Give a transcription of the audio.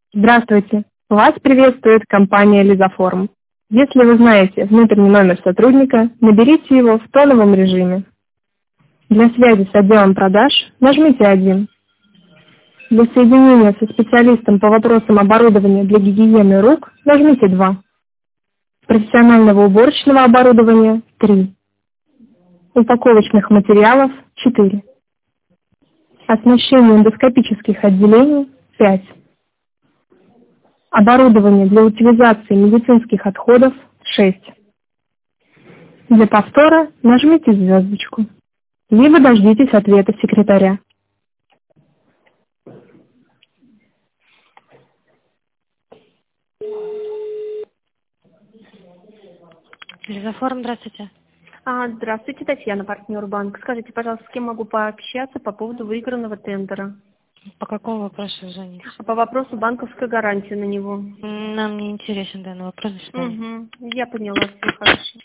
Здравствуйте! Вас приветствует компания «Лизаформ». Если вы знаете внутренний номер сотрудника, наберите его в тоновом режиме. Для связи с отделом продаж нажмите 1. Для соединения со специалистом по вопросам оборудования для гигиены рук нажмите 2. Профессионального уборочного оборудования 3. Упаковочных материалов 4. Оснащение эндоскопических отделений 5. Оборудование для утилизации медицинских отходов 6. Для повтора нажмите звездочку, либо дождитесь ответа секретаря. Лизаформ, здравствуйте. Здравствуйте, Татьяна, партнер банка. Скажите, пожалуйста, с кем могу пообщаться по поводу выигранного тендера? По какому вопросу звоните? По вопросу банковской гарантии на него. Нам не интересен данный вопрос. До свидания. Я поняла, все хорошо.